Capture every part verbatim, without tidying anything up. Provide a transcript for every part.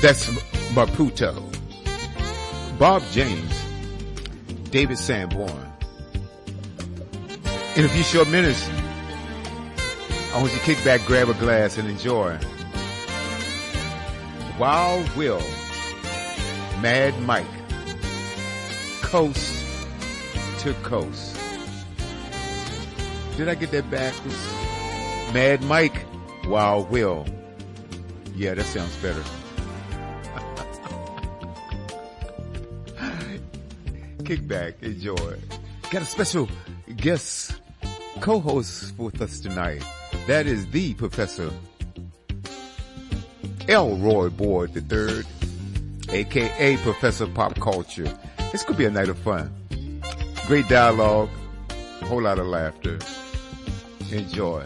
That's Maputo. Bob James. David Sanborn. In a few short minutes, I want you to kick back, grab a glass, and enjoy Wild Will, Mad Mike, Coast to Coast. Did I get that backwards? Mad Mike, Wild Will. Yeah, that sounds better. Kick back, enjoy. Got a special guest co-host with us tonight. That is the Professor Elroy Boyd the third, aka Professor Pop Culture. This could be a night of fun. Great dialogue, a whole lot of laughter. Enjoy.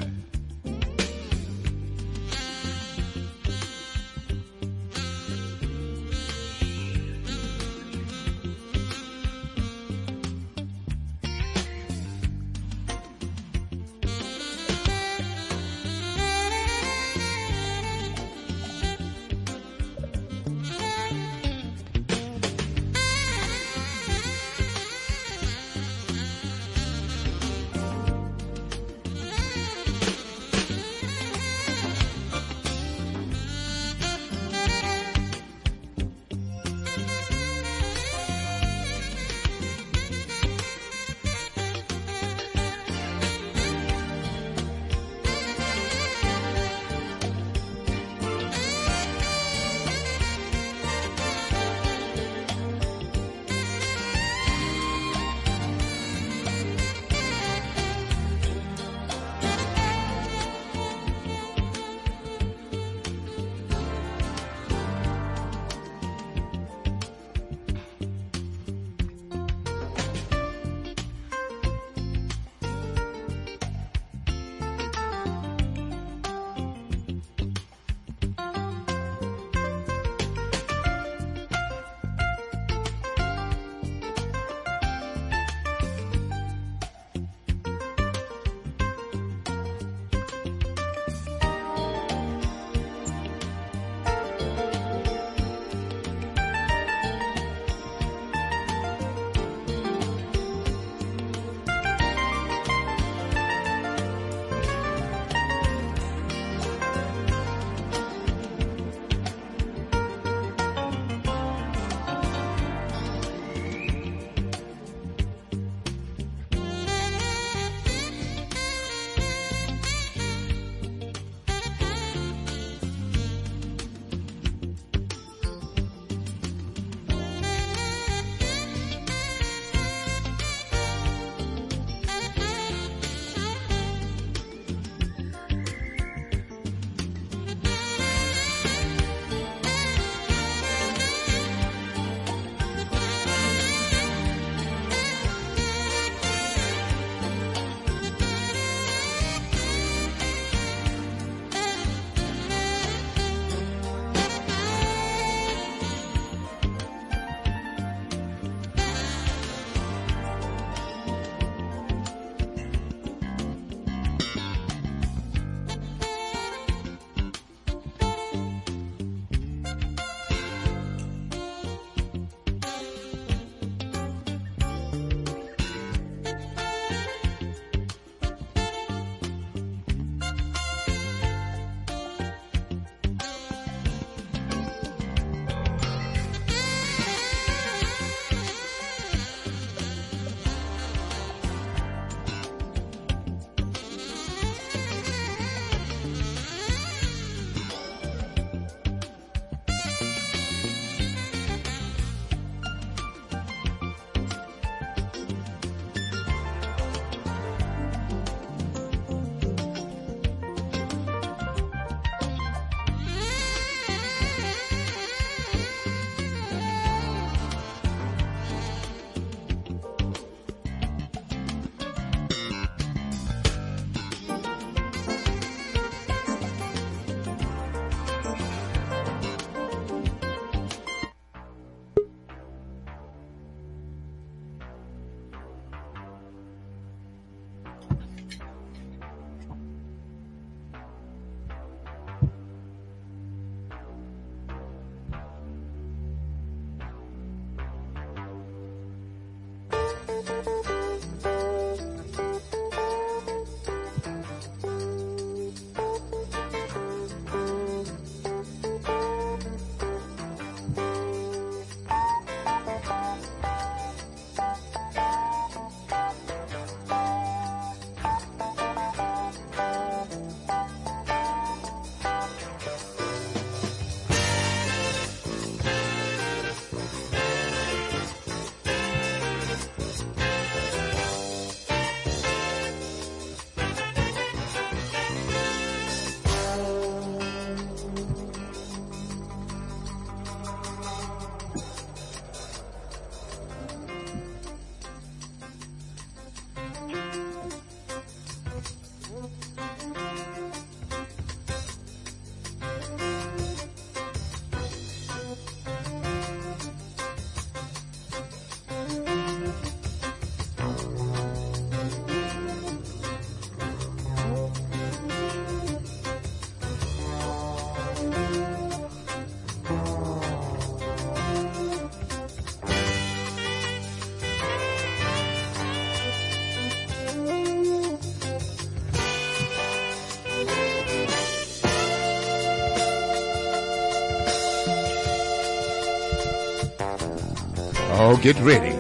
Y'all get ready.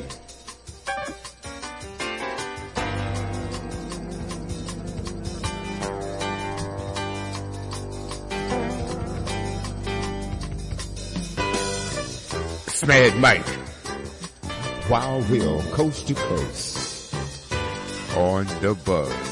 Mad Mike, Wild Will, coast to coast, on the buzz.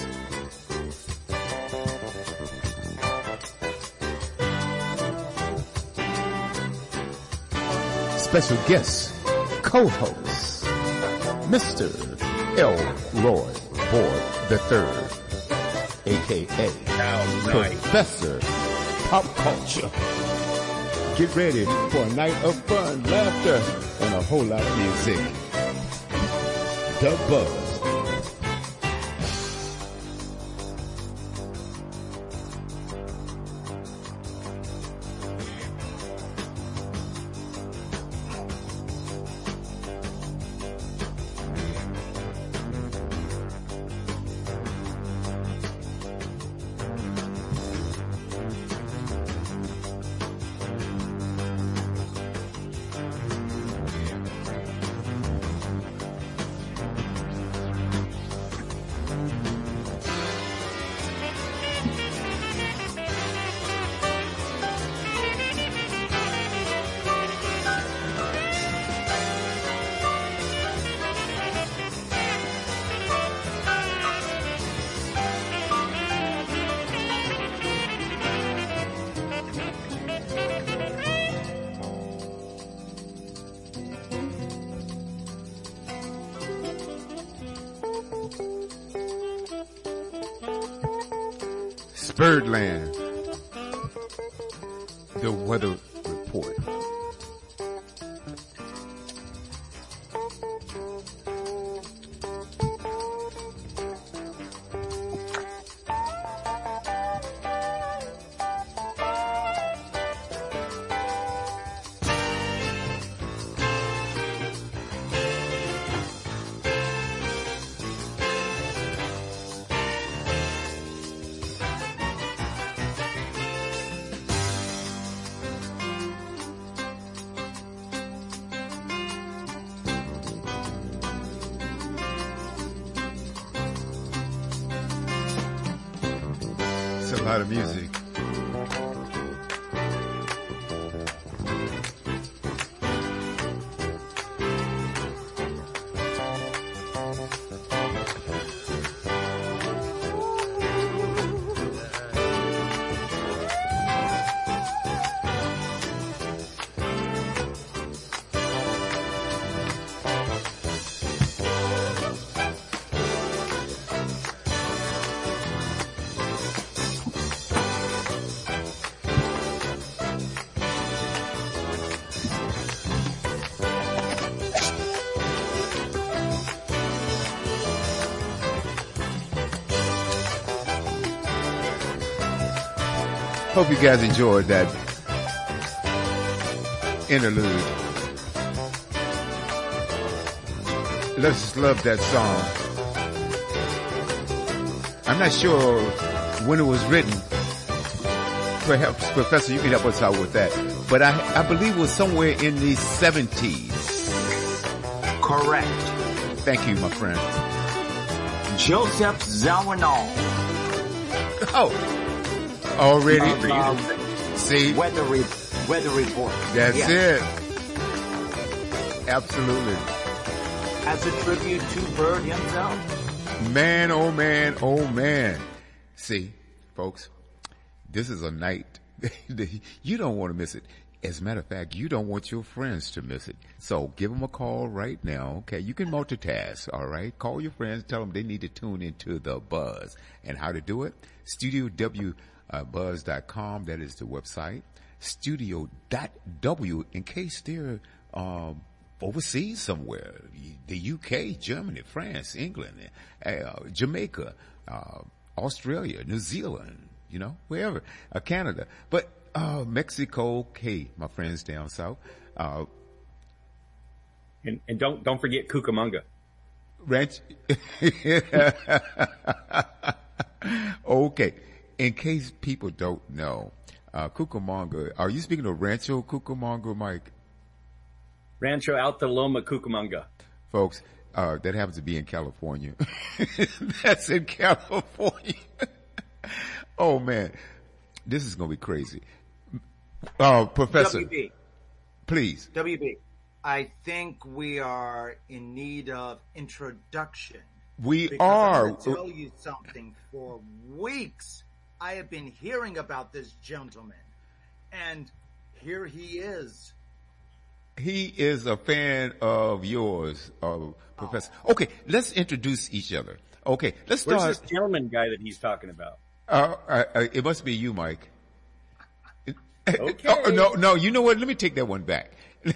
Special guest, co-host, Mister Elroy Ford the Third, aka Professor Pop Culture. Get ready for a night of fun, laughter, and a whole lot of music. The Buzz. Birdland, the weather report. A lot of music. Hope you guys enjoyed that interlude. Let's just love that song. I'm not sure when it was written. Perhaps, Professor, you can help us out with that. But I, I believe it was somewhere in the seventies. Correct. Thank you, my friend. Joseph Zawinul. Oh. Already, uh, see, weather, re- weather report. That's yeah. it. Absolutely. As a tribute to Bird himself. Man, oh man, oh man. See, folks, this is a night you don't want to miss it. As a matter of fact, you don't want your friends to miss it. So give them a call right now. Okay, you can multitask. All right, call your friends, tell them they need to tune into the Buzz. And how to do it? Studio W. Uh, buzz dot com, that is the website. Studio dot W, in case they're um, overseas somewhere. The U K, Germany, France, England, uh, Jamaica, uh, Australia, New Zealand, you know, wherever. Uh, Canada. But uh, Mexico, okay, my friends down south. Uh, and, and don't don't forget Cucamonga. Ranch. Okay. In case people don't know, uh, Cucamonga, are you speaking of Rancho Cucamonga, Mike? Rancho Alta Loma, Cucamonga. Folks, uh, that happens to be in California. That's in California. Oh man, this is going to be crazy. Uh, Professor, W B. please. W B. I think we are in need of introduction. We because are. I'm going to tell you something. For weeks, I have been hearing about this gentleman, and here he is. He is a fan of yours, uh, Professor. Okay, let's introduce each other. Okay, let's start. Where's this gentleman guy that he's talking about? Uh, uh, uh, it must be you, Mike. Okay. Oh, no, no, you know what? Let me take that one back.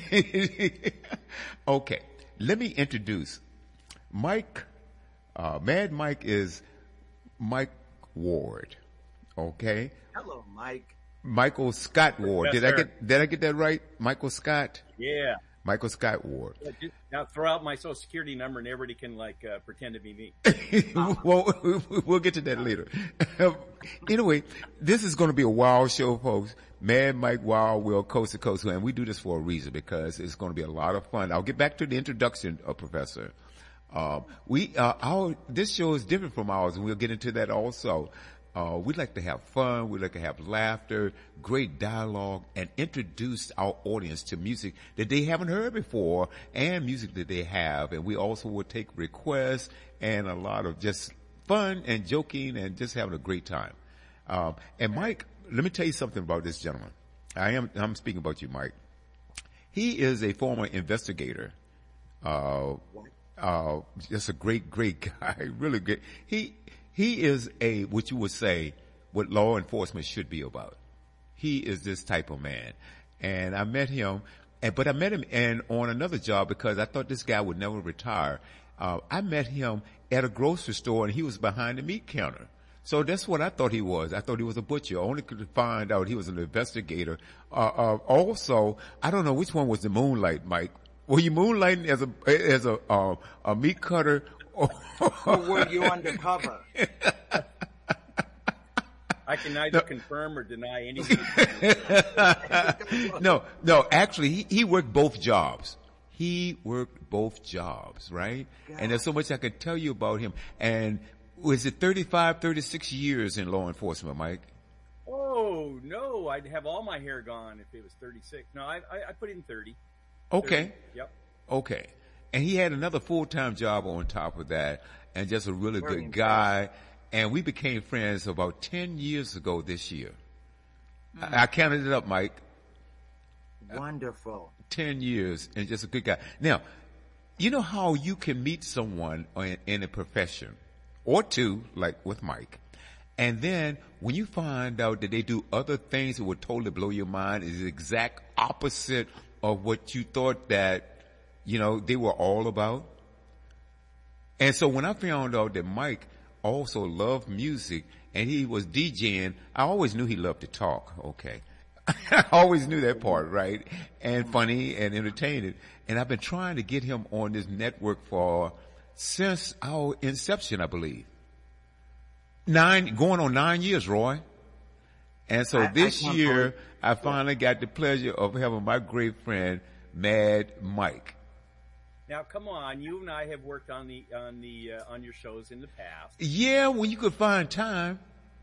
Okay, let me introduce Mike. Uh, Mad Mike is Mike Ward. Okay, Hello, Mike. Michael Scott Ward. Yes, did I sir. get did I get that right? Michael Scott. Yeah. Michael Scott Ward. Yeah, just- Now throw out my social security number and everybody can like uh, pretend to be me. Well, we'll get to that later. Anyway, this is going to be a wild show, folks. Mad Mike Wild Will, coast to coast, and we do this for a reason because it's going to be a lot of fun. I'll get back to the introduction, uh, Professor. Um, we, uh, our this show is different from ours, and we'll get into that also. Uh, we like to have fun. We like to have laughter, great dialogue, and introduce our audience to music that they haven't heard before and music that they have. And we also will take requests and a lot of just fun and joking and just having a great time. Um, and Mike, let me tell you something about this gentleman. I am, I'm speaking about you, Mike. He is a former investigator. Uh, uh, just a great, great guy. Really good. He, He is a, what you would say, what law enforcement should be about. He is this type of man. And I met him, and, but I met him and on another job because I thought this guy would never retire. Uh, I met him at a grocery store and he was behind the meat counter. So that's what I thought he was. I thought he was a butcher. I only could find out he was an investigator. Uh, uh, also, I don't know which one was the moonlight, Mike. Were you moonlighting as a, as a, uh, a meat cutter? Or were you undercover? I can neither No. confirm or deny anything. no, no, actually, he, he worked both jobs. He worked both jobs, right? And there's so much I could tell you about him. And was it thirty-five, thirty-six years in law enforcement, Mike? Oh, no, I'd have all my hair gone if it was thirty-six. No, I, I, I put in thirty. Okay. thirty. Yep. Okay. And he had another full-time job on top of that and just a really Very good guy. And we became friends about ten years ago this year. Mm. I, I counted it up, Mike. Wonderful. ten years and just a good guy. Now, you know how you can meet someone in, in a profession or two, like with Mike, and then when you find out that they do other things that would totally blow your mind, is the exact opposite of what you thought that, you know, they were all about. And so when I found out that Mike also loved music and he was DJing, I always knew he loved to talk. Okay. I always knew that part, right? And funny and entertaining. And I've been trying to get him on this network for, since our inception, I believe. Nine, going on nine years, Roy. And so I- I this can't year, believe- I finally got the pleasure of having my great friend, Mad Mike. Now, come on, you and I have worked on the on the uh, on your shows in the past. Yeah, when you could find time.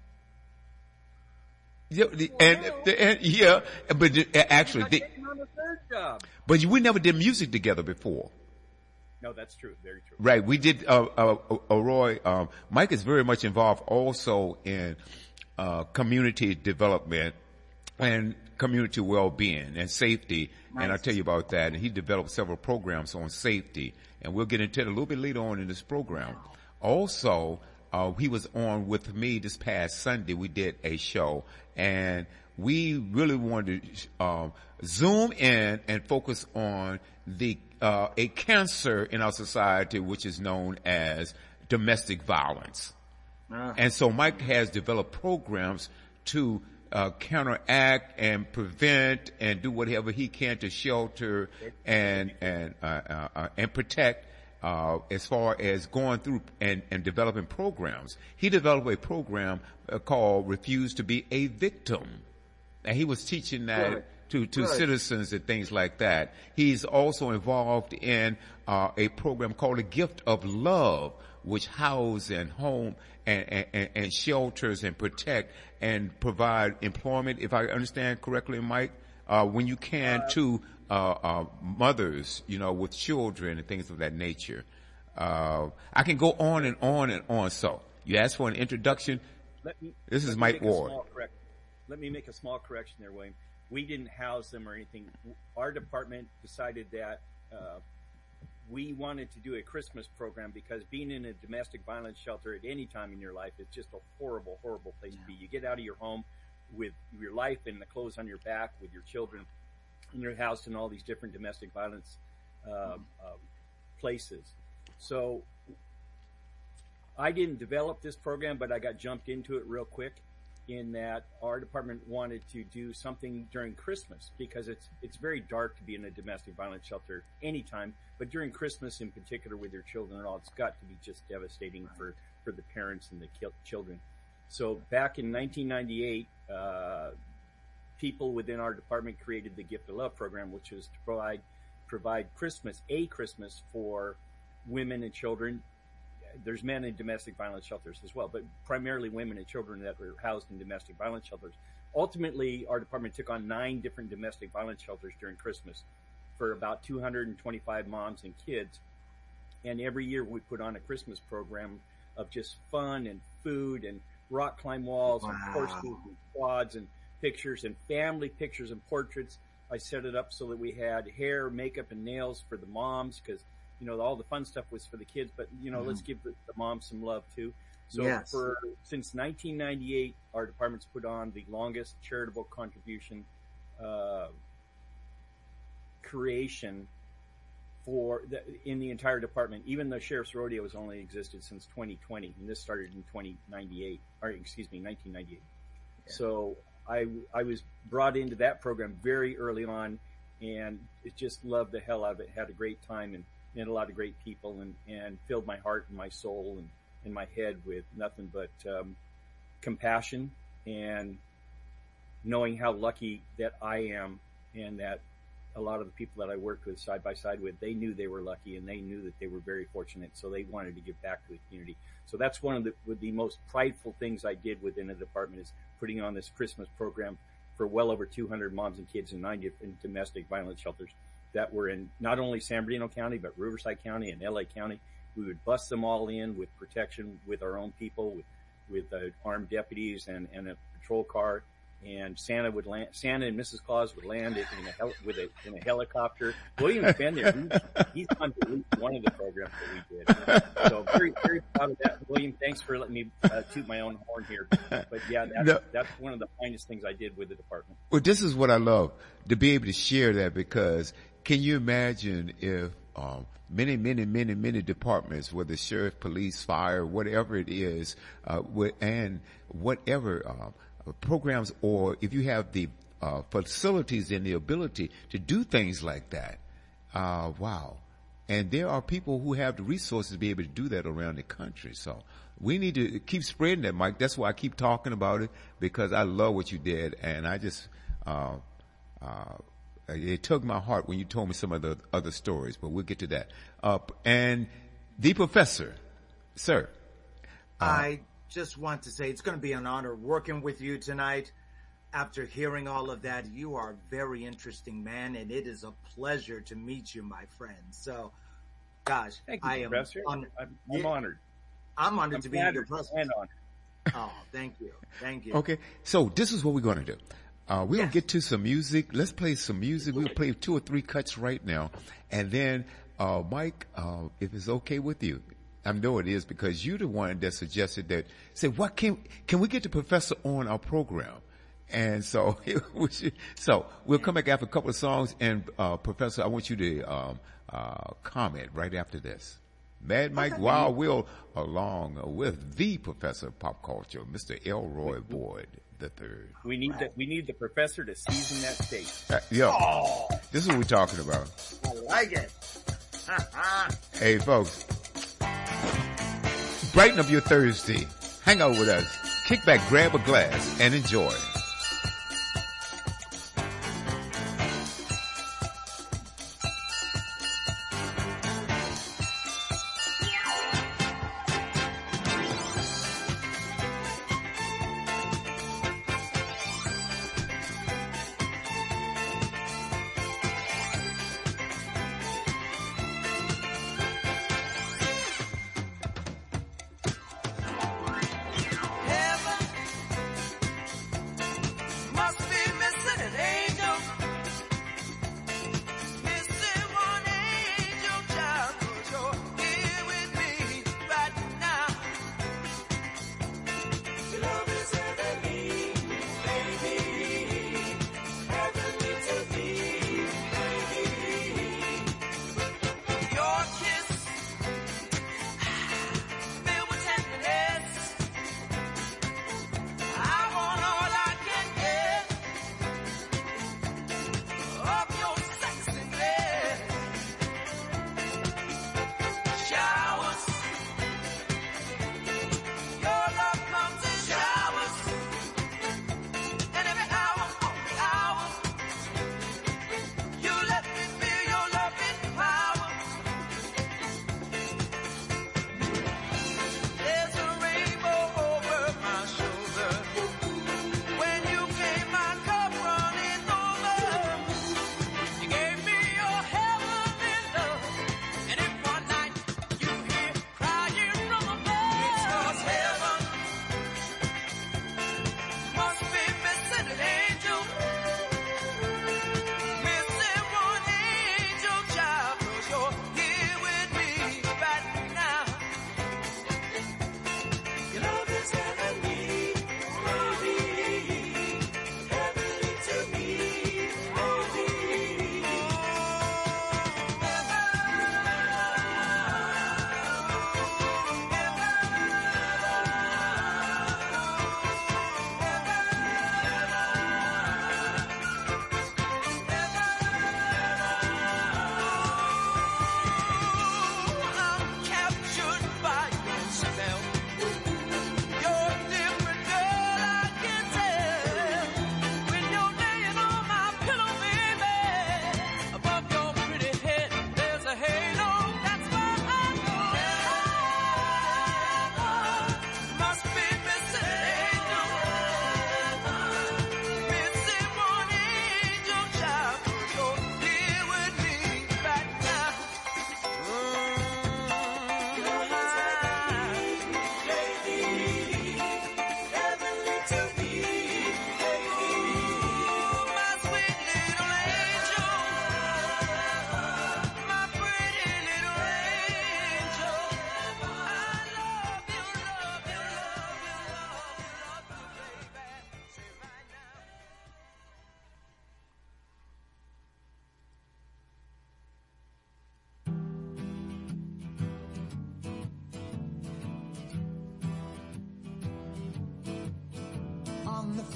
Yeah, the, and, and yeah, but the- actually, I'm they, taking on the third job. but we never did music together before. No, that's true. Very true. Right. We did, uh, uh, uh, Roy, um, Mike is very much involved also in, uh, community development and community well-being and safety. Nice. And I'll tell you about that. And he developed several programs on safety. And we'll get into it a little bit later on in this program. Also, uh, he was on with me this past Sunday. We did a show and we really wanted to, um, zoom in and focus on the, uh, a cancer in our society, which is known as domestic violence. Uh, And so Mike has developed programs to uh, counteract and prevent and do whatever he can to shelter and and uh, uh, uh, and protect. Uh, as far as going through and, and developing programs, he developed a program uh, called "Refuse to Be a Victim," and he was teaching that Good. to, to Good. citizens and things like that. He's also involved in uh, a program called the Gift of Love, which house and home and, and, and shelters and protect and provide employment, if I understand correctly, Mike, uh, when you can uh, to uh, uh, mothers, you know, with children and things of that nature. Uh, I can go on and on and on. So you asked for an introduction. Let me, this let is me Mike make a Ward. small correct- Let me make a small correction there, William. We didn't house them or anything. Our department decided that uh, we wanted to do a Christmas program because being in a domestic violence shelter at any time in your life is just a horrible, horrible place to be. You get out of your home with your life and the clothes on your back with your children, and you're housed in all these different domestic violence uh, uh, places. So I didn't develop this program, but I got jumped into it real quick, in that our department wanted to do something during Christmas, because it's it's very dark to be in a domestic violence shelter anytime, but during Christmas in particular with your children and all, it's got to be just devastating for, for the parents and the ki- children. So back in nineteen ninety-eight, uh, people within our department created the Gift of Love program, which was to provide, provide Christmas, a Christmas for women and children. There's men in domestic violence shelters as well, but primarily women and children that were housed in domestic violence shelters. Ultimately, our department took on nine different domestic violence shelters during Christmas for about two hundred twenty-five moms and kids. And every year we put on a Christmas program of just fun and food and rock climb walls wow. and horses and quads and pictures and family pictures and portraits. I set it up so that we had hair, makeup, and nails for the moms, because you know, all the fun stuff was for the kids, but, you know, mm. let's give the, the moms some love too. So yes. for, since nineteen ninety-eight, our department's put on the longest charitable contribution, uh, creation for the, in the entire department. Even the Sheriff's Rodeo has only existed since twenty twenty, and this started in twenty ninety-eight, or excuse me, nineteen ninety-eight. Yeah. So I, I was brought into that program very early on, and it just loved the hell out of it, had a great time, and met a lot of great people, and, and filled my heart and my soul and, and my head with nothing but um, compassion and knowing how lucky that I am, and that a lot of the people that I worked with side by side with, they knew they were lucky, and they knew that they were very fortunate, so they wanted to give back to the community. So that's one of the, the most prideful things I did within the department, is putting on this Christmas program for well over two hundred moms and kids in nine different domestic violence shelters that were in not only San Bernardino County, but Riverside County and L A County. We would bust them all in with protection, with our own people, with, with uh, armed deputies and, and a patrol car. And Santa would land, Santa and Missus Claus would land it in a hel- with a in a helicopter. William's been there. He's, he's on to at least one of the programs that we did. So very, very proud of that. William, thanks for letting me uh, toot my own horn here. But yeah, that's, no. that's one of the finest things I did with the department. Well, this is what I love, to be able to share that, because can you imagine if um, many, many, many, many departments, whether sheriff, police, fire, whatever it is, uh, and whatever uh, programs, or if you have the uh, facilities and the ability to do things like that, uh, wow. And there are people who have the resources to be able to do that around the country. So we need to keep spreading that, Mike. That's why I keep talking about it, because I love what you did, and I just uh, uh, it took my heart when you told me some of the other stories, but we'll get to that. Uh, and the professor, sir. Uh, I just want to say it's going to be an honor working with you tonight. After hearing all of that, you are a very interesting man, and it is a pleasure to meet you, my friend. So, gosh, Thank you, I am Professor. on, I'm, I'm yeah, honored. I'm honored I'm to be in your flattered presence. and honored. Oh, thank you. Thank you. Okay, so this is what we're going to do. Uh, we're Yes. going to get to some music. Let's play some music. We'll play two or three cuts right now. And then, uh, Mike, uh, if it's okay with you, I know it is, because you're the one that suggested that, say, what can, can we get the professor on our program? And so, we should, so we'll come back after a couple of songs, and, uh, Professor, I want you to, um, uh, comment right after this. Mad Mike Okay. Wild Will, along with the Professor of Pop Culture, Mister Elroy Boyd the Third. We need the we need the professor to season that steak. Uh, yeah, Oh, this is what we're talking about. I like it. Hey, folks, brighten up your Thursday. Hang out with us. Kick back, grab a glass, and enjoy.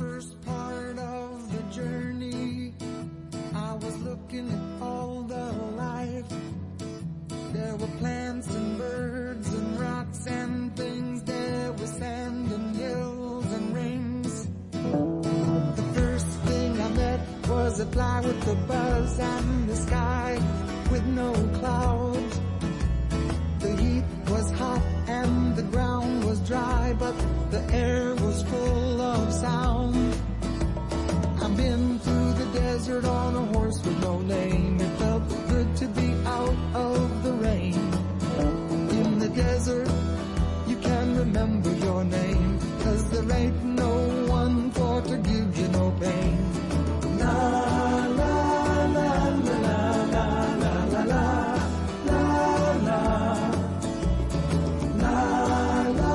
first part of the journey, I was looking at all the life. There were plants and birds and rocks and things. There was sand and hills and rings. The first thing I met was a fly with a buzz and the sky with no clouds. The heat was hot and the ground was dry, but the air was full of sound. I've been through the desert on a horse with no name. It felt good to be out of the rain. In the desert, you can remember your name, 'cause there ain't no one for to give you no pain. La la la la la la la la la la la la la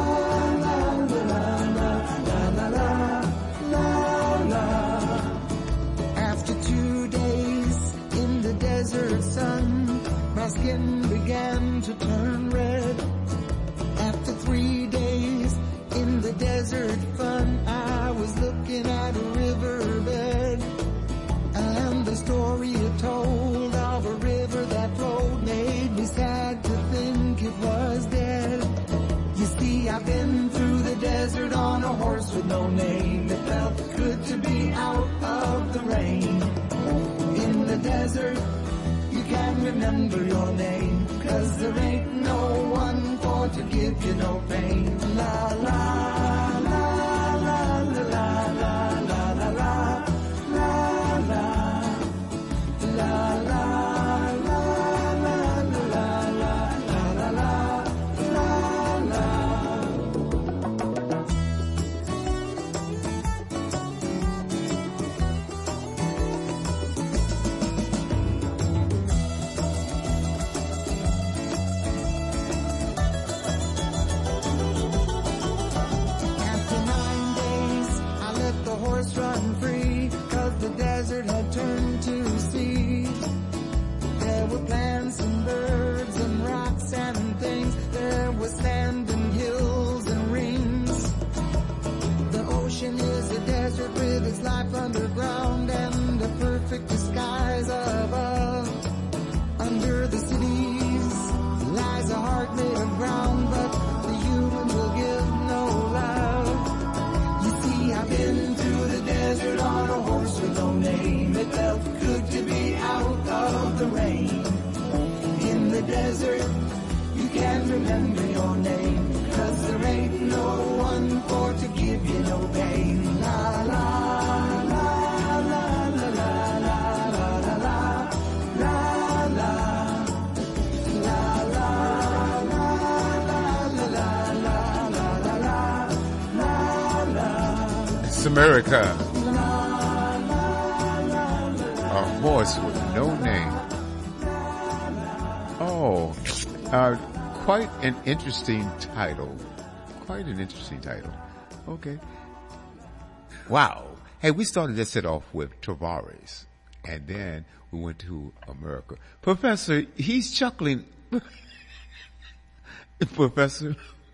la la la. After two days in the desert sun, my skin began to turn red. After three days in the desert fun, I was looking at a riverbed, and the story it told of a river that flowed made me sad to think it was dead. You see, I've been through the desert on a horse with no name. It felt good to be out of the rain. In the desert, you can't remember your name, 'cause there ain't no one for to give you no pain. La la la la la la la la la la la la la la la la la la. Run free, 'cause the desert had turned to sea. There were plants and birds and rocks and things. There was sand and hills and rings. The ocean is a desert with its life underground and a perfect disguise above. Under the cities lies a heart made of ground, but the humans will give no love. You see, I've been through the desert on a horse with no name. It felt good to be out of the rain. In the desert, you can't remember your name, 'cause there ain't no one for to give you no pain. La la la la la la la la la la la la la la la la. It's America. A horse with no name. Oh, uh, quite an interesting title. Quite an interesting title. Okay. Wow. Hey, we started this set off with Tavares, and then we went to America. Professor, he's chuckling. Professor.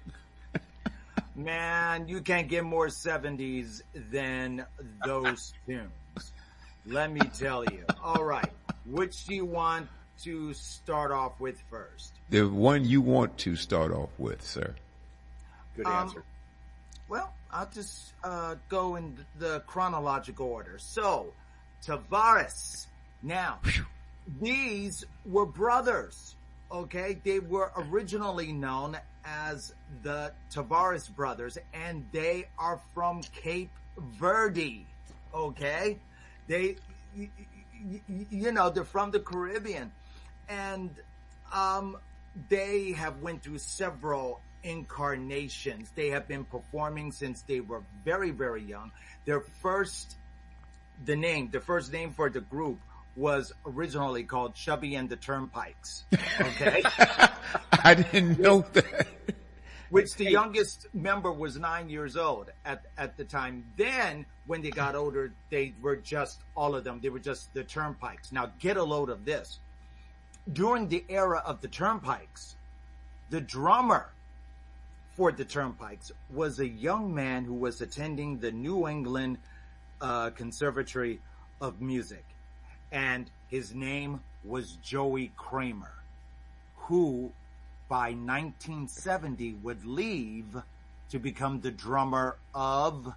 Man, you can't get more seventies than those tunes. Let me tell you. All right. Which do you want to start off with first? The one you want to start off with, sir. Good Um, answer. Well, I'll just uh, go in the chronological order. So, Tavares. Now, these were brothers, okay? They were originally known as the Tavares brothers, and they are from Cape Verde, okay? They, you, you know, they're from the Caribbean, and um, they have went through several incarnations. They have been performing since they were very, very young. Their first, the name, the first name for the group was originally called Chubby and the Turnpikes. Okay. I didn't know that. Which the youngest member was nine years old at, at the time. Then when they got older, they were just all of them. They were just the Turnpikes. Now get a load of this. During the era of the Turnpikes, the drummer for the Turnpikes was a young man who was attending the New England uh, Conservatory of Music. And his name was Joey Kramer, who by nineteen seventy would leave to become the drummer of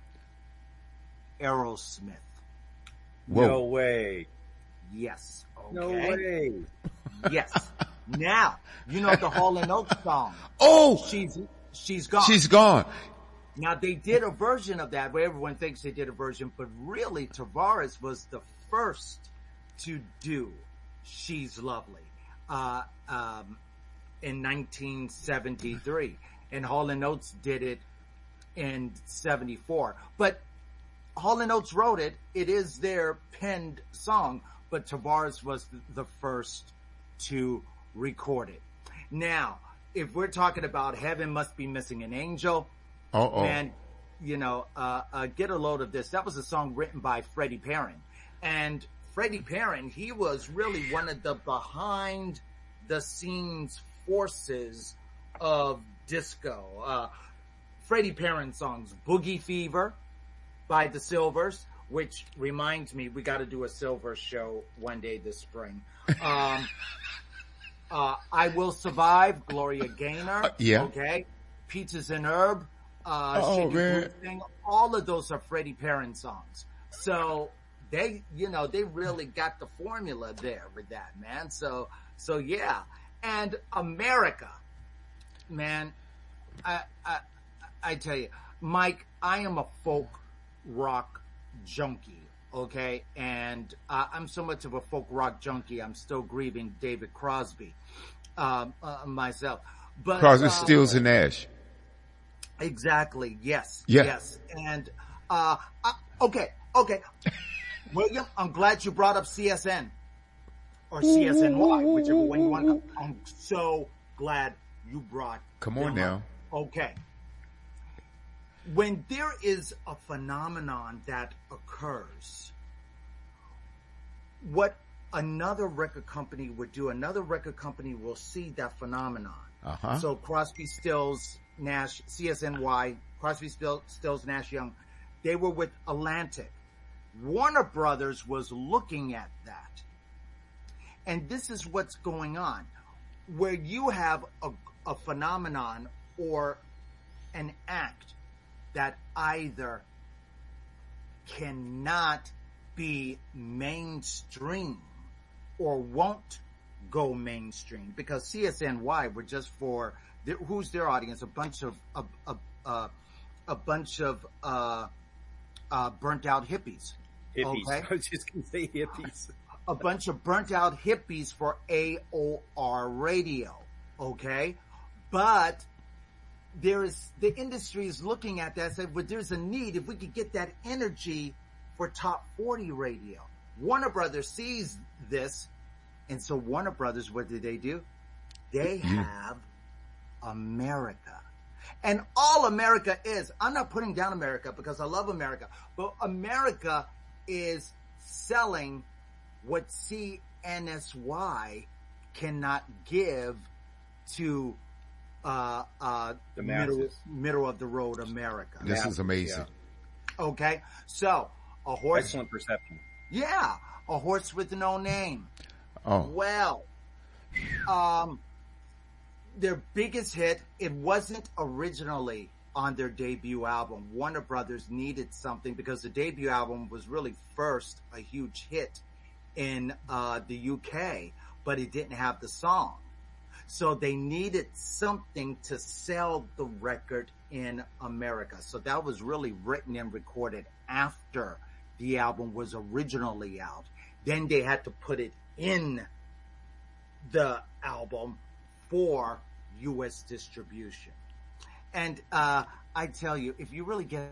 Aerosmith. Whoa. No way. Yes. Okay. No way. Yes. Now, you know the Hall and Oates song. Oh, She's, she's gone. she's gone. Now, they did a version of that where everyone thinks they did a version, but really Tavares was the first to do She's Lovely, uh, um, in nineteen seventy-three. And Hall and Oates did it in seventy-four. But Hall and Oates wrote it. It is their penned song, but Tavares was the first to record it. Now, if we're talking about Heaven Must Be Missing an Angel, Uh-oh. man, you know, uh, uh, get a load of this. That was a song written by Freddie Perrin. And Freddie Perrin, he was really one of the behind the scenes forces of disco. Uh, Freddie Perrin songs, Boogie Fever by the Silvers, which reminds me, we got to do a Silver show one day this spring. Um, uh, I Will Survive, Gloria Gaynor. Uh, yeah. Okay. Peaches and Herb. Uh, Oh, Shake It, man. Groove Thing. All of those are Freddie Perrin songs. So they, you know, they really got the formula there with that, man. So, so yeah. And America, man, I, I, I tell you, Mike, I am a folk rock junkie, okay? And uh, I'm so much of a folk rock junkie, I'm still grieving David Crosby, um, uh, myself. But Crosby, uh, Stills, and Nash. Exactly. Yes. Yeah. Yes. And, uh, uh, okay. Okay. William, I'm glad you brought up C S N or C S N Y, whichever one you want. I'm so glad you brought Come on them now. up. Okay. When there is a phenomenon that occurs, what another record company would do, another record company will see that phenomenon. Uh-huh. So Crosby, Stills, Nash, C S N Y, Crosby, Stills, Stills, Nash Young, they were with Atlantic. Warner Brothers was looking at that. And this is what's going on. Where you have a, a phenomenon or an act that either cannot be mainstream or won't go mainstream, because C S N Y were just for their, who's their audience? A bunch of a a, a, a bunch of uh, uh, burnt out hippies. Hippies. Okay. I was just going to say hippies. A bunch of burnt out hippies for A O R radio. Okay, but there is the industry is looking at that and said, well, there's a need if we could get that energy for top forty radio. Warner Brothers sees this, and so Warner Brothers, what did they do? They have America. And all America is, I'm not putting down America because I love America, but America is selling what C N S Y cannot give to uh, uh, The middle, masses. middle of the road America. This Yeah. is amazing. Okay, so a horse, Excellent perception. yeah, a horse with no name. Oh, Well, um, their biggest hit, it wasn't originally on their debut album. Warner Brothers needed something because the debut album was really first a huge hit in uh, the U K, but it didn't have the song. So they needed something to sell the record in America. So that was really written and recorded after the album was originally out. Then they had to put it in the album for U S distribution. And uh, I tell you, if you really get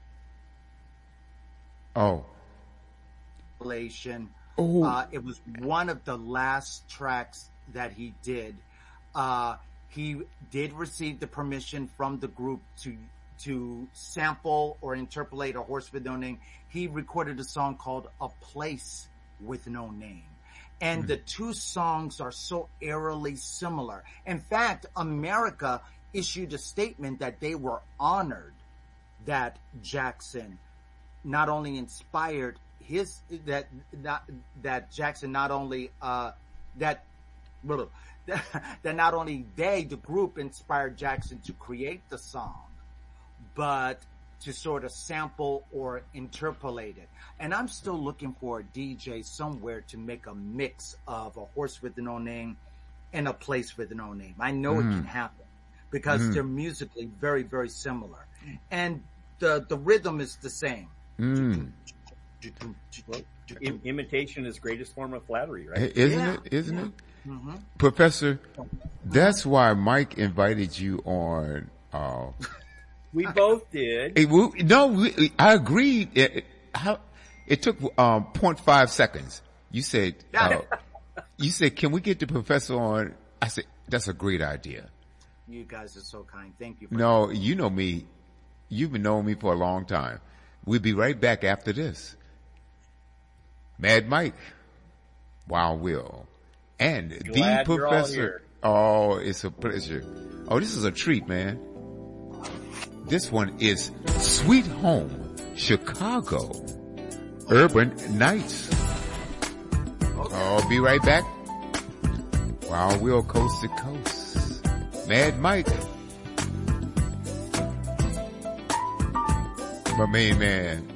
oh, relation, oh, uh, it was one of the last tracks that he did. Uh, he did receive the permission from the group to to sample or interpolate a horse with no name. He recorded a song called A Place with No Name. And mm-hmm. the two songs are so eerily similar. In fact, America issued a statement that they were honored that Jackson not only inspired his that not that Jackson not only uh that that not only they the group inspired Jackson to create the song, but to sort of sample or interpolate it. And I'm still looking for a D J somewhere to make a mix of A Horse with No Name and A Place with No Name. I know mm. it can happen because mm. they're musically very, very similar. And the, the rhythm is the same. Mm. Well, im- imitation is greatest form of flattery, right? Isn't yeah. it? Isn't yeah. it? Mm-hmm. Professor, that's why Mike invited you on, uh, we both did. It, we, no, we, I agreed. It, it, how, it took um zero point five seconds. You said, uh, you said, can we get the professor on? I said, that's a great idea. You guys are so kind. Thank you. For no, that. You know me. You've been knowing me for a long time. We'll be right back after this. Mad Mike, Wild Will, and Glad the professor. Oh, it's a pleasure. Oh, this is a treat, man. This one is Sweet Home, Chicago, Urban Nights. Okay. I'll be right back. Wild Will, Coast to Coast. Mad Mike. My main man.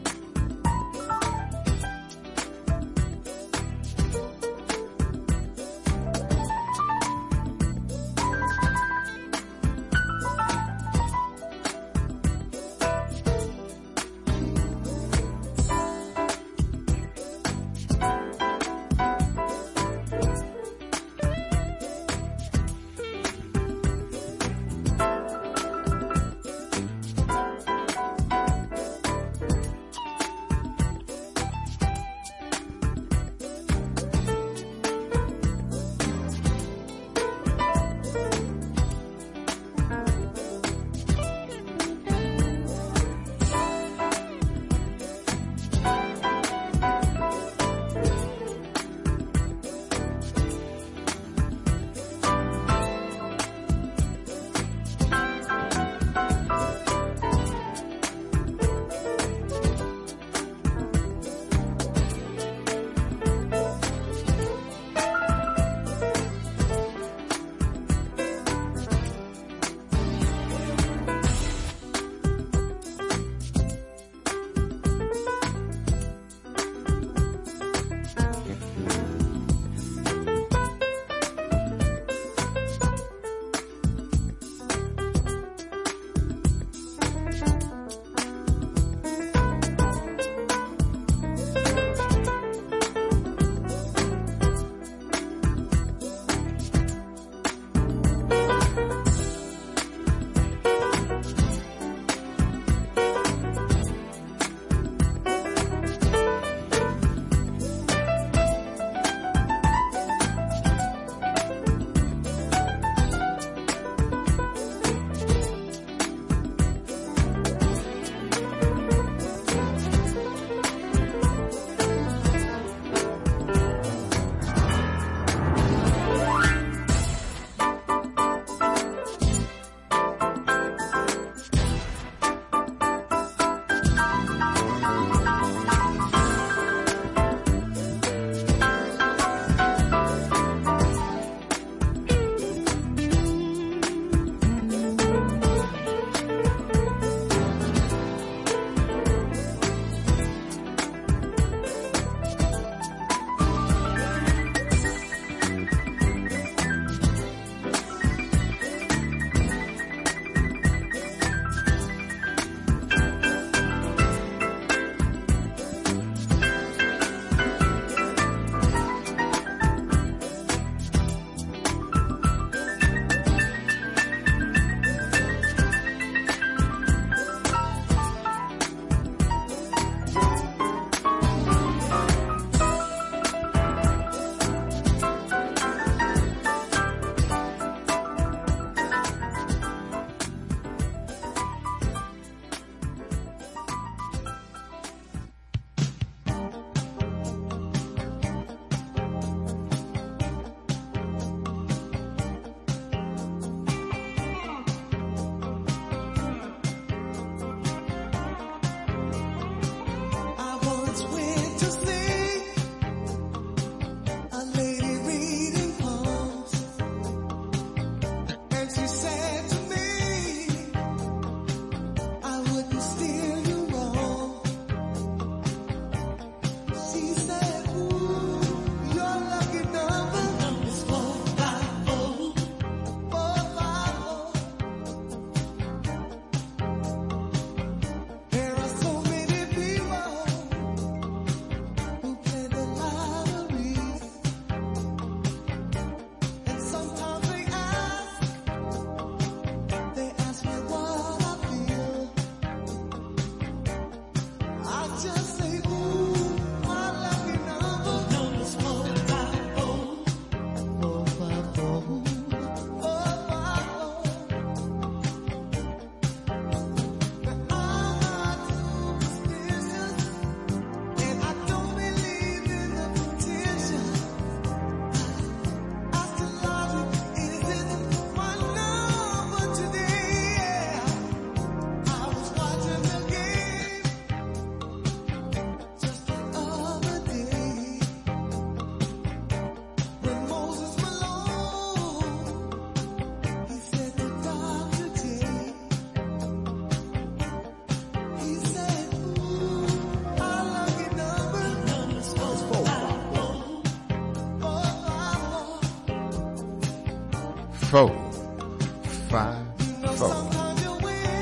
four, five, four. Sometimes you win,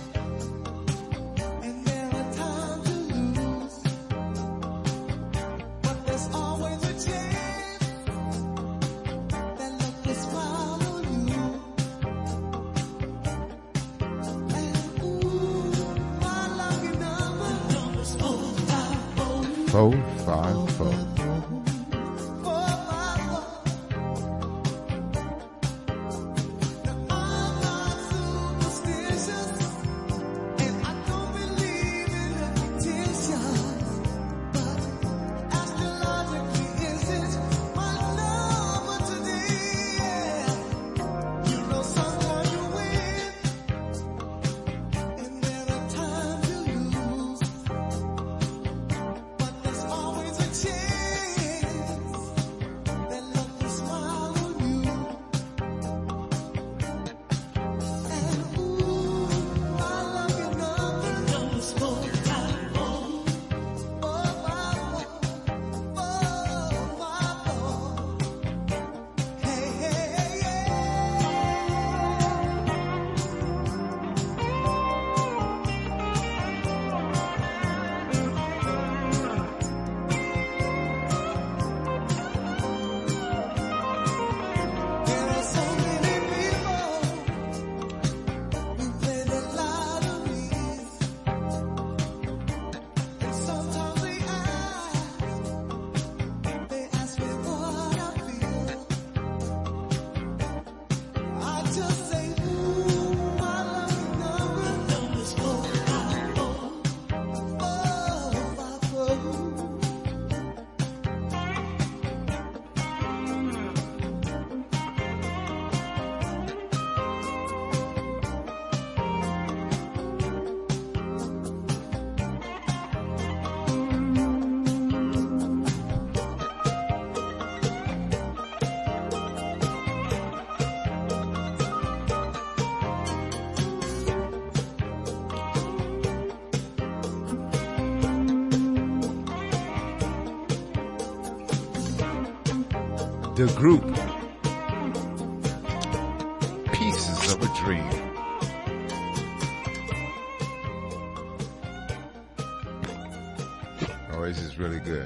and there are times you lose, but there's always a chance that luck will smile on you. And ooh, my lucky number is four, five, four, Four, five, four. four, five, four. I'm not superstitious, and I don't believe in repetition. But astrologically, is it my number today? Yeah. You know, sometimes you win, and there are times you lose, but there's always a chance that luck will smile on you. And ooh, I love your number. Numbers four, five, four, four, five, four, four, five, four. Hey, hey, hey, yeah. There are so many people who play the lotteries, and sometimes they ask, they ask me what I feel. I just say, ooh, my lucky number, numbers four, five, four, four, five, four. The group Pieces of a Dream. Oh, this is really good.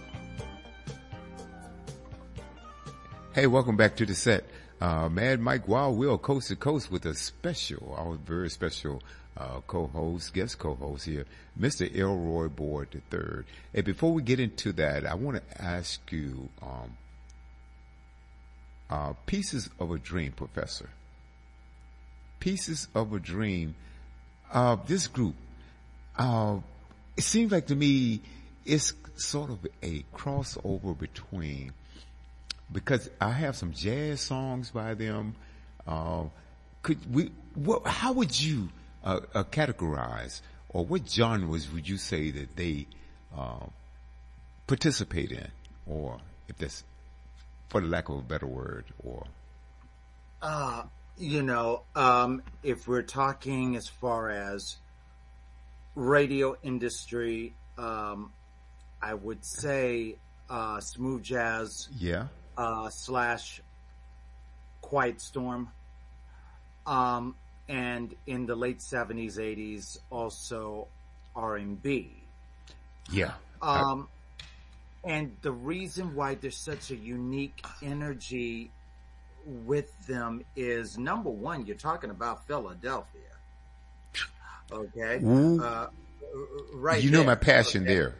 Hey, welcome back to the set. Uh, Mad Mike Wild Will, coast to coast with a special, our very special uh, co-host, guest co-host here, Mister Elroy Boyd the third. Hey, before we get into that, I want to ask you, um, uh, Pieces of a Dream, Professor. Pieces of a Dream. Uh, this group, uh, it seems like to me it's sort of a crossover between, because I have some jazz songs by them. Uh, could we? What? How would you uh, uh, categorize, or what genres would you say that they uh, participate in, or if that's, for the lack of a better word, or Uh, you know, um, if we're talking as far as radio industry, um, I would say uh, smooth jazz yeah, uh, slash Quiet Storm. Um, and in the late seventies, eighties, also R and B. yeah, Um, and the reason why there's such a unique energy with them is, number one, you're talking about Philadelphia. Okay? Ooh. Uh, right. you know there. my passion Okay? there.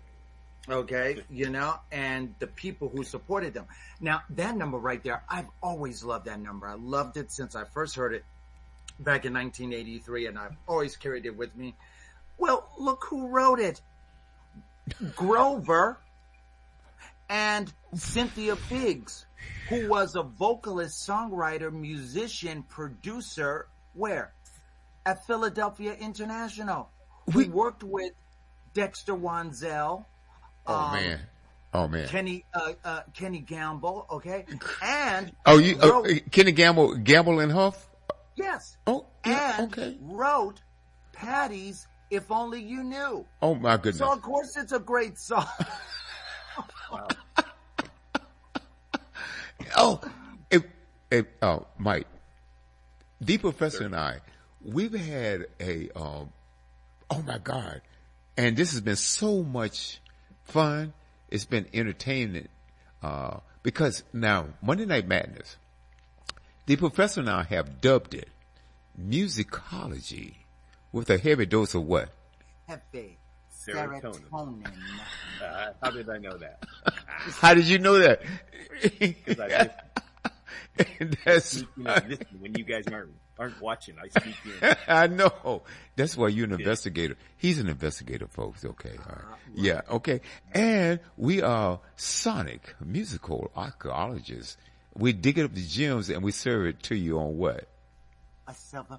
Okay, you know, and the people who supported them. Now, that number right there, I've always loved that number. I loved it since I first heard it back in nineteen eighty-three, and I've always carried it with me. Well, look who wrote it. Grover and Cynthia Biggs, who was a vocalist, songwriter, musician, producer, where? At Philadelphia International. We- Who worked with Dexter Wansel, Oh um, man, oh man. Kenny uh, uh, Kenny Gamble, okay, and Oh, you uh, wrote, Kenny Gamble, Gamble and Huff. yes, Oh, yeah, and okay. wrote Patty's "If Only You Knew." Oh my goodness. So of course it's a great song. Oh, if Hey, uh, Mike, the professor and I, we've had a, um, oh my God, and this has been so much fun. It's been entertaining, uh, because now Monday Night Madness, the professor and I have dubbed it musicology with a heavy dose of what? Heavy Serotonin. serotonin. Uh, how did I know that? How did you know that? Because I listen. That's You know, listen when you guys aren't aren't watching. I speak in. I know. That's why you're an investigator. He's an investigator, folks. Okay. All right. Yeah. Okay. And we are sonic musical archaeologists. We dig up the gems and we serve it to you on what? A silver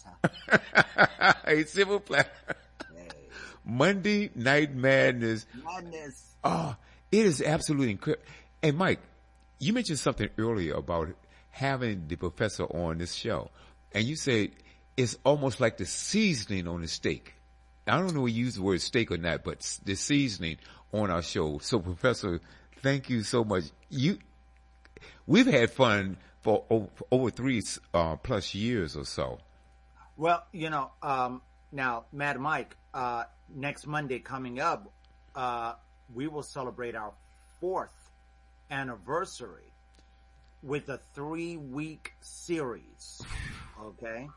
platter. A silver platter. Hey. Monday Night Madness. Madness. Oh, it is absolutely incredible. And Mike, you mentioned something earlier about having the professor on this show. And you said it's almost like the seasoning on the steak. I don't know if you use the word steak or not, but the seasoning on our show. So Professor, thank you so much. You, we've had fun for over, for over three uh, plus years or so. Well, you know, um, now, Mad Mike, uh, next Monday coming up, uh, we will celebrate our fourth anniversary with a three-week series, okay,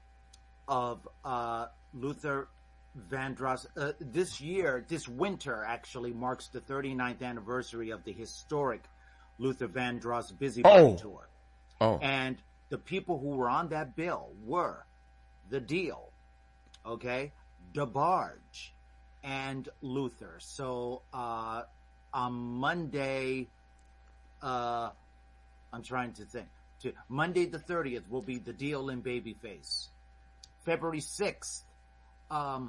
of uh, Luther Vandross. Uh, this year, this winter, actually marks the thirty-ninth anniversary of the historic Luther Vandross Busybody Oh. Tour. Oh, And the people who were on that bill were The Deal, okay, DeBarge, and Luther. So uh, on Monday, uh, I'm trying to think. To, Monday the thirtieth will be The Deal and Babyface. February sixth, um,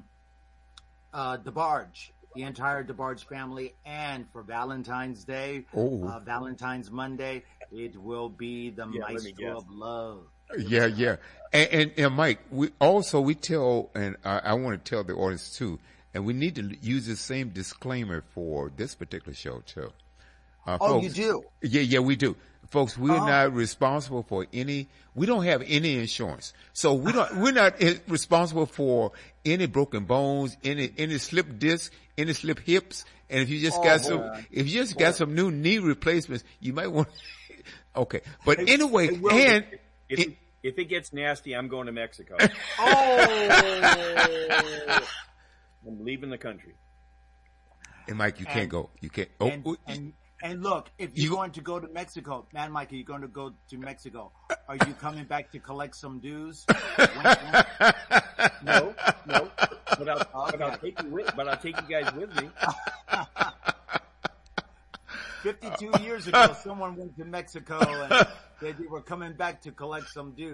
uh, DeBarge, the entire DeBarge family, and for Valentine's Day, Oh. uh, Valentine's Monday, it will be the Yeah, let me Maestro guess. of Love. yeah, yeah. And, and, and Mike, we also, we tell, and I, I want to tell the audience too, and we need to use the same disclaimer for this particular show too. Uh, Oh, folks, you do? Yeah, yeah, we do. Folks, we're Oh. not responsible for any, we don't have any insurance. So we don't, we're not i- responsible for any broken bones, any, any slip discs, any slip hips. And if you just Oh, got some, boy. if you just got some new knee replacements, you might want, okay. But Hey, anyway, hey, Will, and, If it- it, if it gets nasty, I'm going to Mexico. Oh! I'm leaving the country. and Mike, you can't And- go. You can't. Oh, and, oh, and, and look, if You- you're going to go to Mexico, man, Mike, are you going to go to Mexico? Are you coming back to collect some dues? No, no. But I'll, but I'll Okay. take you with. But I'll take you guys with me. fifty-two years ago, someone went to Mexico and they, they were coming back to collect some dues.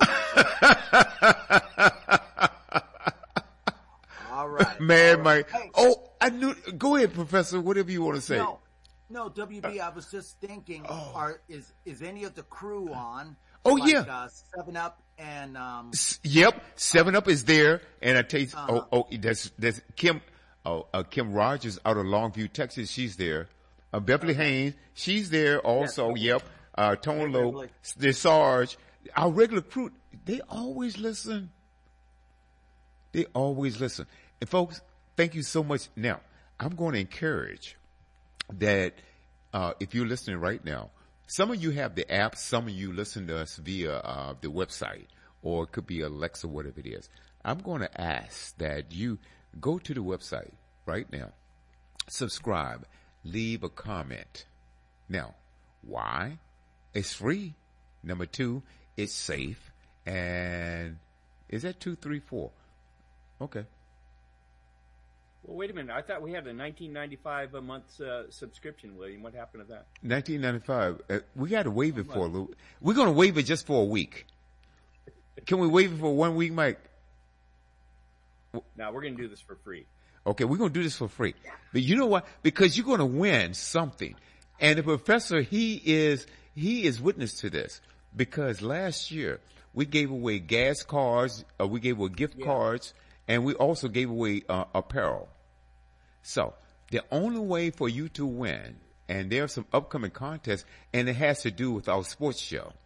All right. man, All right. Mike. Hey, Oh, I knew. Go ahead, Professor. Whatever you want to say. no, no, W B, I was just thinking, Oh. are, is, is any of the crew on? Oh, like, yeah. Uh, Seven Up and, um, S- Yep, Seven Up is there, and I tell you, Uh-huh. oh, oh, that's that's Kim, oh, uh, Kim Rogers out of Longview, Texas. She's there. Uh, Beverly Haynes, she's there also. Yep. Uh, Tone Hey, Low, Beverly. the Sarge, our regular crew. They always listen. They always listen. And folks, thank you so much. Now, I'm going to encourage that uh, if you're listening right now, some of you have the app, some of you listen to us via uh, the website, or it could be Alexa, whatever it is. I'm going to ask that you go to the website right now, subscribe, leave a comment. Now, why? It's free. Number two, it's safe. And is that two, three, four? Okay. Well, wait a minute. I thought we had a nineteen ninety-five a month uh, subscription, William. What happened to that? nineteen ninety-five. Uh, we got to waive it for a little. We're going to waive it just for a week. Can we waive it for one week, Mike? Now we're going to do this for free. Okay, we're going to do this for free. But you know what? Because you're going to win something. And the professor, he is, he is witness to this. Because last year, we gave away gas cards, uh, we gave away gift Yeah. cards, and we also gave away uh, apparel. So, the only way for you to win, and there are some upcoming contests, and it has to do with our sports show.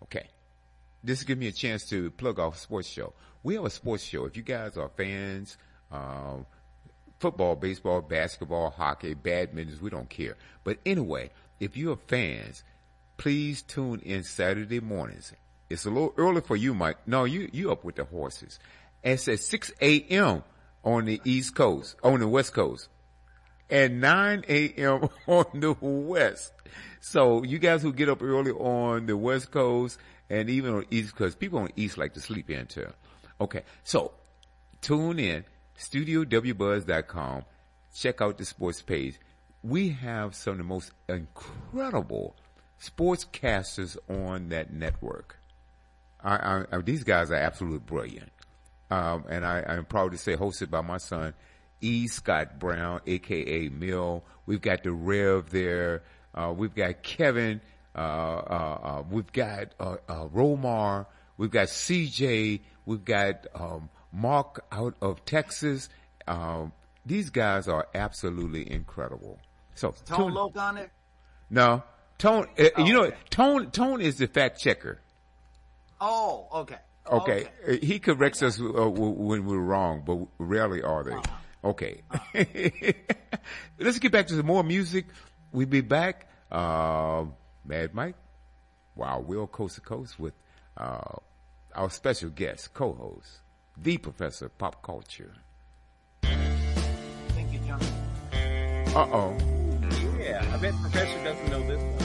Okay. This gives me a chance to plug our sports show. We have a sports show. If you guys are fans, um, football, baseball, basketball, hockey, badminton, we don't care. But anyway, if you're fans, please tune in Saturday mornings. It's a little early for you, Mike. No, you, you up with the horses. It's at six a.m. on the East Coast, on the West Coast, and nine a.m. on the West. So you guys who get up early on the West Coast and even on the East Coast, people on the East like to sleep in too. Okay, so tune in, studio w buzz dot com. Check out the sports page. We have some of the most incredible sportscasters on that network. I, I, I, these guys are absolutely brilliant. Um, and I, I'm proud to say hosted by my son, E. Scott Brown, a k a. Mill. We've got the Rev there. Uh, we've got Kevin. Uh, uh, uh, we've got, uh, uh, Romar. We've got C J. We've got, um, Mark out of Texas. Um, these guys are absolutely incredible. So, Tone Tune, Loc on it? No. Tone, uh, oh, you know, okay. Tone, Tone is the fact checker. Oh, okay. Okay. okay. He corrects us uh, when we're wrong, but rarely are they. Uh-huh. Okay. Uh-huh. Let's get back to some more music. We'll be back. Uh, Mad Mike. Wow. We're coast to coast with, uh, our special guest, co-host, the Professor of Pop Culture. Thank you, John. Uh-oh. Yeah, I bet Professor doesn't know this one.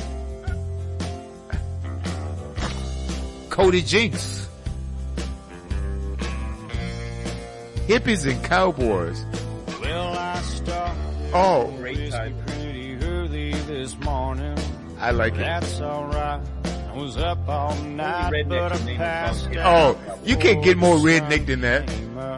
Cody Jinks. Hippies and cowboys. Well, I started oh, great time. pretty early this morning. I like it. That's alright. I was up all night, redneck but I name passed is out. Oh, you can't get more redneck than that.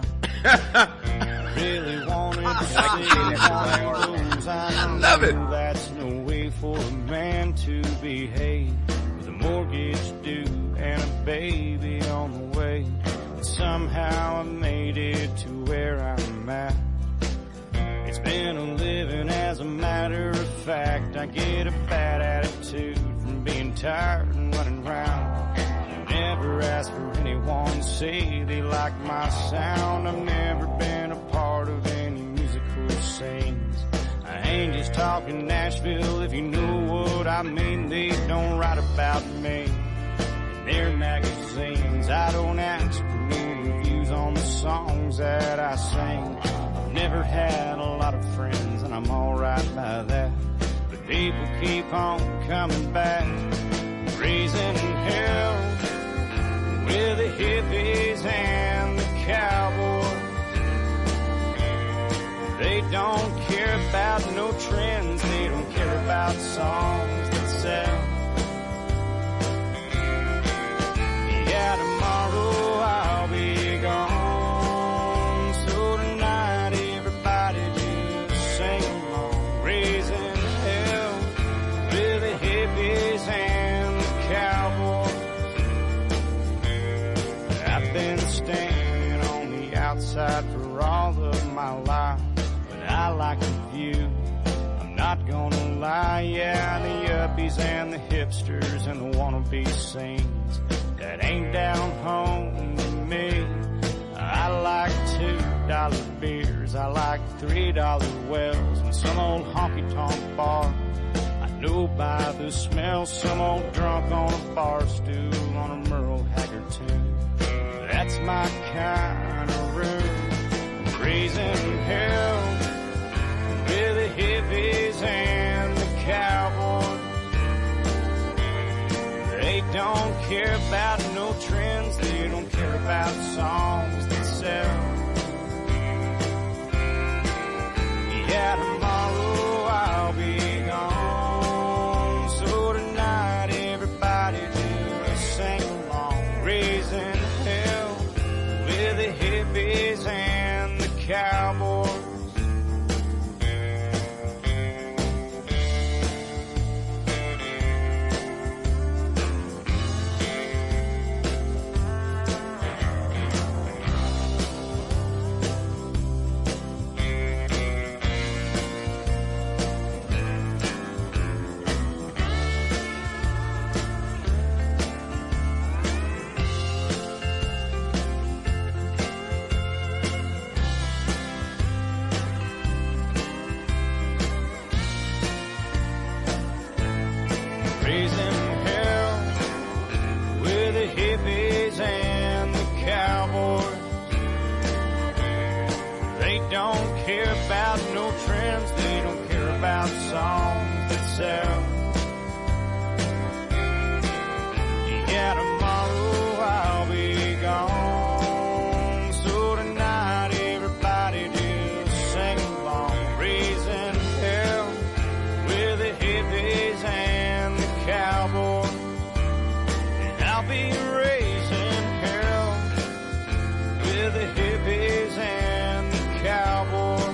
Really wanted to see those. I love it. That's no way for a man to behave with a mortgage due and a baby on the way. But somehow I made it to where I'm at. It's been a living as a matter of fact. I get a bad attitude from being tired and running round. I never ask for anyone to say they like my sound. I've never been a part of any musical scenes. I ain't just talking Nashville, if you know what I mean. They don't write about me in their magazines. I don't ask for new reviews on the songs that I sing. I've never had a lot of friends, and I'm alright by that. But people keep on coming back, raising hell with the hippies and the cowboys. They don't care about no trends, they don't care about songs that sell. Yeah, tomorrow I'll be gone, so tonight everybody just sing along, raising hell with the hippies and the cowboys. I've been standing on the outside for all of my life, but I like the view, I'm not gonna lie. Yeah, the yuppies and the hipsters and the wannabe scenes, that ain't down home to me. I like two dollar beers, I like three dollar wells, and some old honky-tonk bar. I know by the smell, some old drunk on a bar stool on a Merle Haggard tune. That's my kind of room, raising hell with the hippies and the cowboys. They don't care about no trends, they don't care about songs that sell. Yeah, tomorrow I'll be gone, so tonight everybody just sing along, raising hell with the hippies and the cowboys. don't care about no trends, they don't care about songs that sell. Yeah, tomorrow I'll be gone, so tonight everybody just sing along, raising hell with the hippies and the cowboys. And I'll be raising hell with the hippies and the cowboys.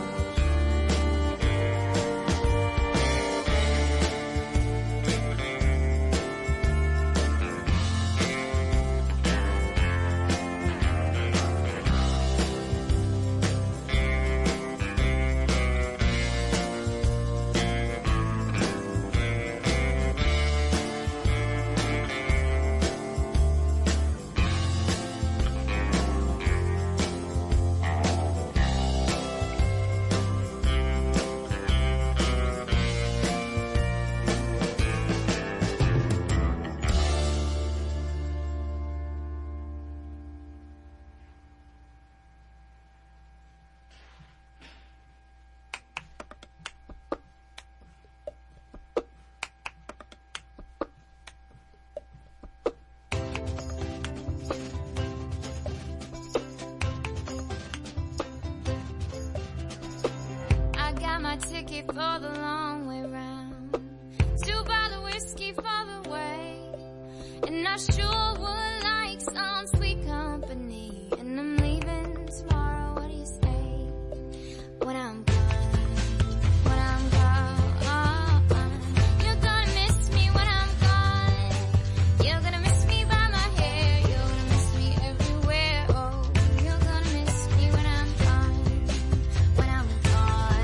Ticket for the long way round, two bottle whiskey for the way, and I sure would like some sweet company. And I'm leaving tomorrow. What do you say? When I'm gone, when I'm gone, you're gonna miss me when I'm gone. You're gonna miss me by my hair. You're gonna miss me everywhere. Oh, you're gonna miss me when I'm gone. When I'm gone.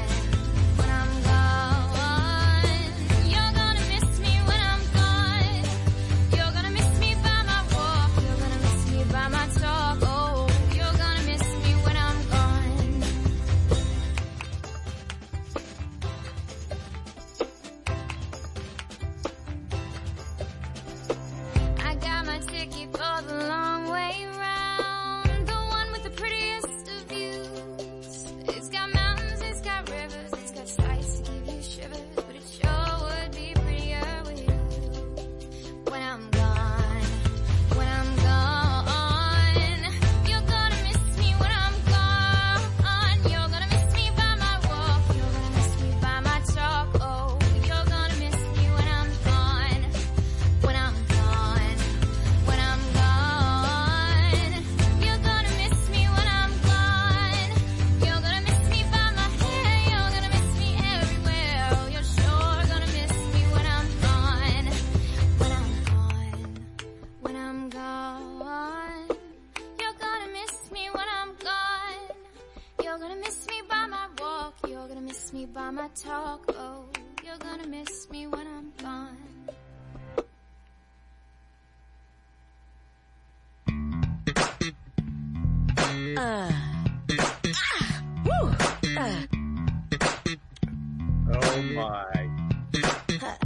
By my talk, oh, you're gonna miss me when I'm gone. Uh. Ah. Woo. Uh. Oh my.